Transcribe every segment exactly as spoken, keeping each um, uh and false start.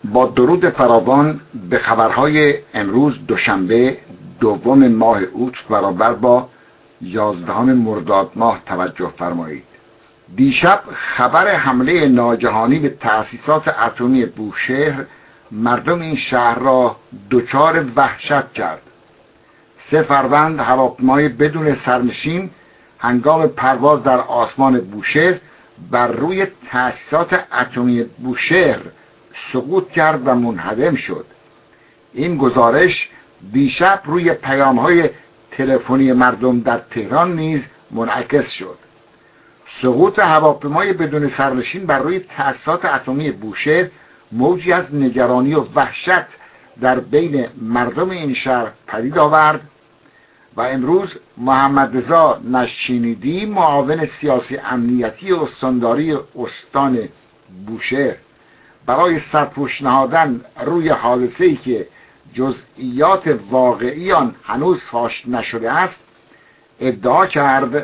با درود فراوان به خبرهای امروز دوشنبه دوم ماه اوت برابر با یازدهم مرداد ماه توجه فرمایید. دیشب خبر حمله ناگهانی به تأسیسات اتمی بوشهر مردم این شهر را دچار وحشت کرد. سه فروند هواپیمای بدون سرنشین هنگام پرواز در آسمان بوشهر بر روی تأسیسات اتمی بوشهر سقوط کرد و منهدم شد. این گزارش دیشب روی پیام‌های تلفنی مردم در تهران نیز منعکس شد. سقوط هواپیمای بدون سرنشین بر روی تأسیسات اتمی بوشهر موجی از نگرانی و وحشت در بین مردم این شهر پدید آورد و امروز محمد رضا نشینیدی، معاون سیاسی امنیتی استانداری استان بوشهر، برای سرپوش نهادن روی حادثه‌ای که جزئیات واقعی آن هنوز فاش نشده است، ادعا کرد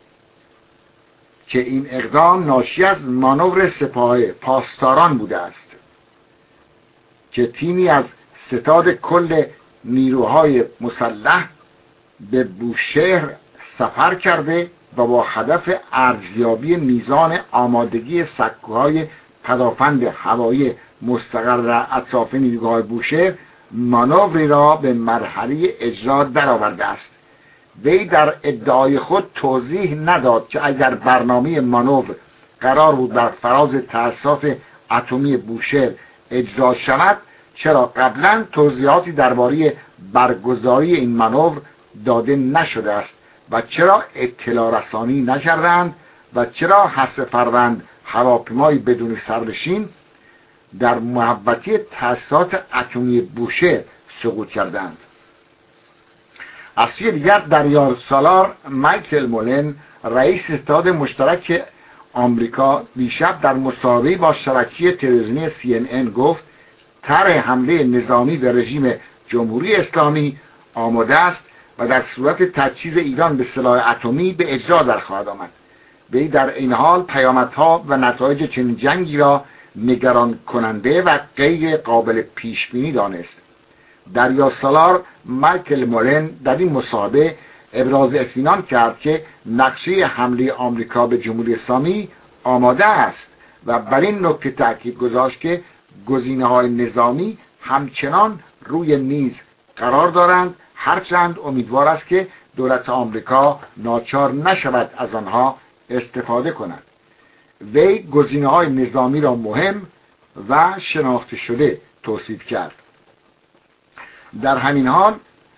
که این اقدام ناشی از مانور سپاه پاسداران بوده است که تیمی از ستاد کل نیروهای مسلح به بوشهر سفر کرده و با هدف ارزیابی میزان آمادگی سکوهای پدافند هوایی مستقر در اطراف نیروگاه بوشهر مانوری را به مرحله اجرا درآورده است. وی در ادعای خود توضیح نداد که اگر برنامه مانور قرار بود بر فراز تأسیسات اتمی بوشهر اجرا شود، چرا قبلا توضیحاتی درباره برگزاری این مانور داده نشده است و چرا اطلاع رسانی نکردند و چرا هفت فروند هواپیمای بدون سرنشین در محوطه تأسیسات اتمی بوشهر سقوط کردند. از سوی دیگر در سالار مایکل مولن، رئیس ستاد مشترک آمریکا، دیشب در مصاحبه‌ای با شبکه تلویزیونی سی ان ان گفت طرح حمله نظامی به رژیم جمهوری اسلامی آماده است و در صورت تجهیز ایران به سلاح اتمی به اجرا در خواهد آمد. وی در این حال پیامدها و نتایج چنین جنگی را نگران کننده و غیر قابل پیش بینی دانست. دریا سالار مایکل مولن در این مصاحبه ابراز اطمینان کرد که نقشه حمله آمریکا به جمهوری اسلامی آماده است و بر این نکته تاکید گذاشت که گزینه‌های نظامی همچنان روی میز قرار دارند، هرچند امیدوار است که دولت آمریکا ناچار نشود از آنها استفاده کند. وی گزینه‌های نظامی را مهم و شناخته شده توصیف کرد. در همین حال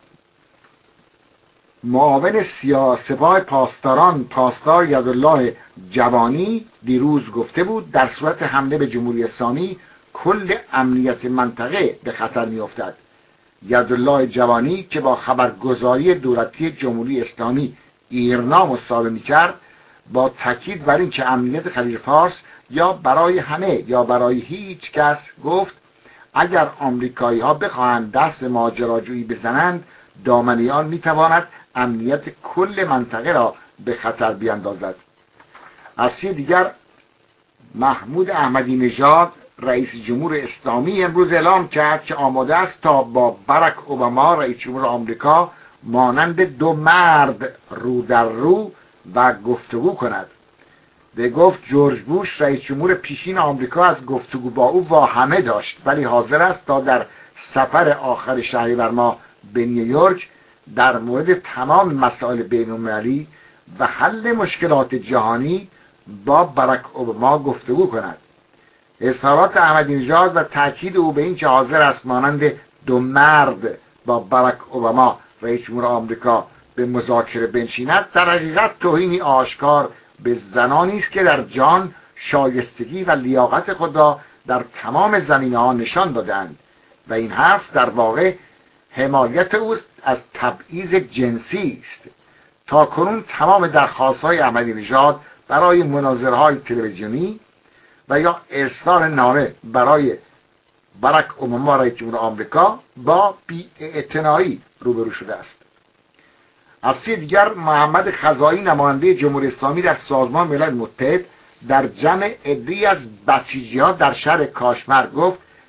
معاون سپاه پاسداران پاسدار یدالله جوانی دیروز گفته بود در صورت حمله به جمهوری اسلامی کل امنیت منطقه به خطر می‌افتد. یدالله جوانی که با خبرگزاری دولتی جمهوری اسلامی ایرنا مصاحبه می‌کرد، با تاکید بر این که امنیت خلیج فارس یا برای همه یا برای هیچ کس، گفت اگر آمریکایی ها بخواهند دست ماجراجویی بزنند، دامنه آن میتواند امنیت کل منطقه را به خطر بیاندازد. از سوی دیگر محمود احمدی نژاد رئیس جمهور اسلامی امروز اعلام کرد که آماده است تا با باراک اوباما رئیس جمهور آمریکا مانند دو مرد رو در رو و گفتگو کند. به گفت جورج بوش رئیس جمهور پیشین آمریکا از گفتگو با او واهمه داشت، ولی حاضر است تا در سفر آخر شهریور ماه به نیویورک در مورد تمام مسائل بین‌المللی و حل مشکلات جهانی با باراک اوباما گفتگو کند. اظهارات احمدی نژاد و تاکید او به این که حاضر است مانند دو مرد با باراک اوباما رئیس جمهور آمریکا به مذاکره بنشیند، در حقیقت توهینی آشکار به زنانی است که در جان، شایستگی و لیاقت خود را در تمام زمینه‌ها نشان دادند و این حرف در واقع حمایت اوست از تبعیض جنسی است. تا کنون تمام درخواست‌های احمدی نژاد برای مناظره‌های تلویزیونی و یا ارسال نامه برای باراک اوباما رئیس جمهور آمریکا با بی‌اعتنایی روبرو شده است. از سوی دیگر محمد خزائی نماینده جمهوری اسلامی در سازمان ملل متحد در جمع عده‌ای از بسیجی‌ها در شهر کاشمر گفت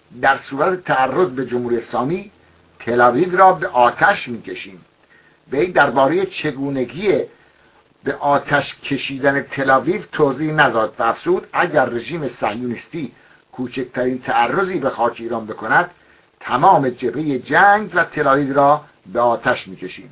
در صورت تعرض به جمهوری اسلامی تل‌آویو را به آتش می‌کشیم. وی درباره چگونگی به آتش کشیدن تل‌آویو توضیح نداد و افزود اگر رژیم صهیونیستی کوچکترین تعرضی به خاک ایران بکند تمام جبهه جنگ و تل‌آویو را به آتش می‌کشیم.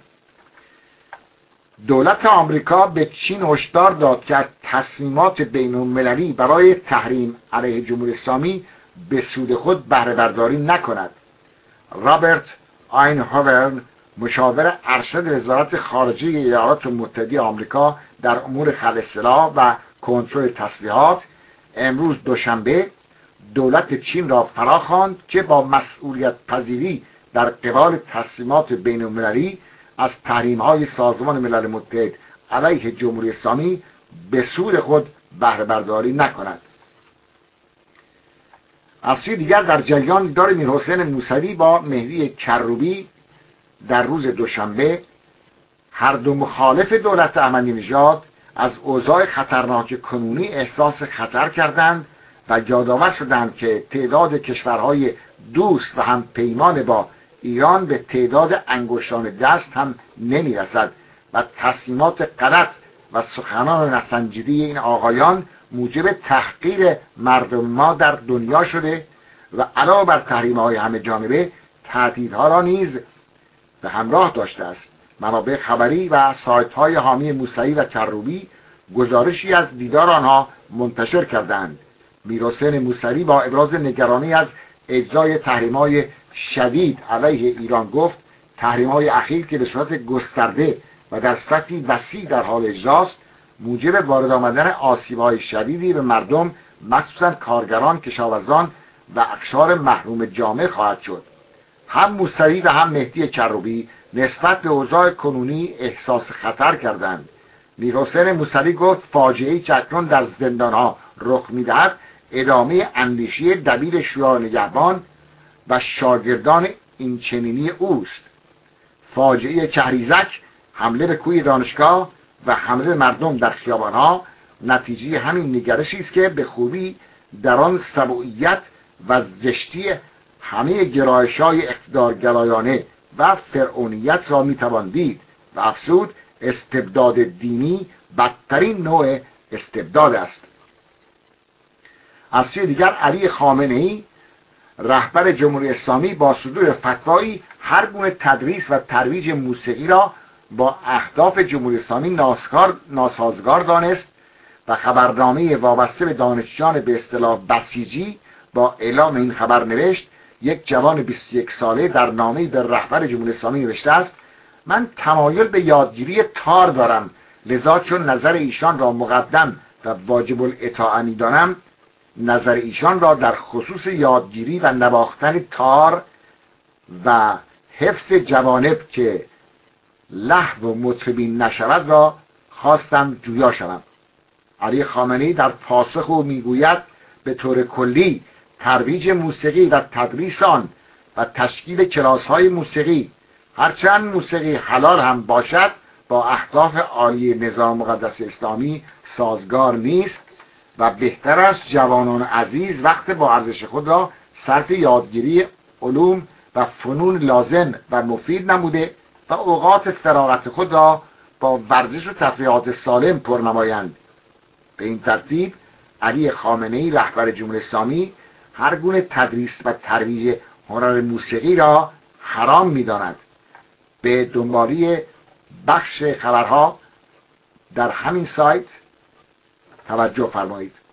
دولت آمریکا به چین هشدار داد که از تصمیمات بین‌المللی برای تحریم علیه جمهوری اسلامی به سود خود بهره برداری نکند. رابرت آینهاور، مشاور ارشد وزارت خارجه ایالات متحده آمریکا در امور خلع سلاح و کنترل تسلیحات، امروز دوشنبه دولت چین را فراخواند که با مسئولیت پذیری در قبال تصمیمات بین‌المللی از تحریم‌های سازمان ملل متحد علیه جمهوری اسلامی به سود خود بهره برداری نکند. از سوی دیگر در جریان دیدار میرحسین موسوی با مهدی کروبی در روز دوشنبه، هر دو مخالف دولت احمدی نژاد از اوضاع خطرناک کنونی احساس خطر کردند و یادآور شدند که تعداد کشورهای دوست و هم پیمان با ایران به تعداد انگشتان دست هم نمیرسد و تصمیمات غلط و سخنان نسنجیده این آقایان موجب تحقیر مردم ما در دنیا شده و علاوه بر تحریم‌های همه جانبه تهدیدها را نیز به همراه داشته است. منابع خبری و سایت‌های حامی موسوی و کروبی گزارشی از دیدار آنها منتشر کردند. میرحسین موسوی با ابراز نگرانی از اجرای تحریم‌های شدید علیه ایران گفت تحریم‌های اخیر که به صورت گسترده و در سطحی وسیع در حال اجراست موجب وارد آمدن آسیب‌های شدیدی به مردم، مخصوصاً کارگران، کشاورزان و اقشار محروم جامعه خواهد شد. هم موسوی و هم مهدی کروبی نسبت به اوضاع کنونی احساس خطر کردند. میرحسین موسوی گفت فاجعه‌ای که اکنون در زندان‌ها رخ می‌دهد ادامه اندیشه دبیر شورای نگهبان و شاگردان این چنینی اوست. فاجعه کهریزک، حمله به کوی دانشگاه و حمله به مردم در خیابان‌ها نتیجه همین نگرشی است که به خوبی در آن سبوعیت و زشتی همه گرایش‌های اقتدارگرایانه و فرعونیت را می‌توان دید و افزود استبداد دینی بدترین نوع استبداد است. از سوی دیگر علی خامنه‌ای رهبر جمهوری اسلامی با صدور فتوایی هر گونه تدریس و ترویج موسیقی را با اهداف جمهوری اسلامی ناسازگار دانست و خبرنامه وابسته به دانشجویان به اصطلاح بسیجی با اعلام این خبر نوشت یک جوان بیست و یک ساله در نامه‌ای به رهبر جمهوری اسلامی نوشته است من تمایل به یادگیری تار دارم، لذا چون نظر ایشان را مقدم و واجب الاطاعه می‌دانم، نظر ایشان را در خصوص یادگیری و نواختن تار و حفظ جوانب که لهو و مطربین نشود را خواستم جویا شوم. علی خامنه‌ای در پاسخ او میگوید به طور کلی ترویج موسیقی و تدریس آن و تشکیل کلاس‌های موسیقی هرچند موسیقی حلال هم باشد با اهداف عالی نظام مقدس اسلامی سازگار نیست و بهتر است جوانان عزیز وقت با ارزش خود را صرف یادگیری علوم و فنون لازم و مفید نموده و اوقات فراغت خود را با ورزش و تفریحات سالم پر نمایند. به این ترتیب علی خامنه‌ای رهبر جمهوری اسلامی هر گونه تدریس و ترویج هنر موسیقی را حرام می‌داند. به دنبالی بخش خبرها در همین سایت توجه فرمایید.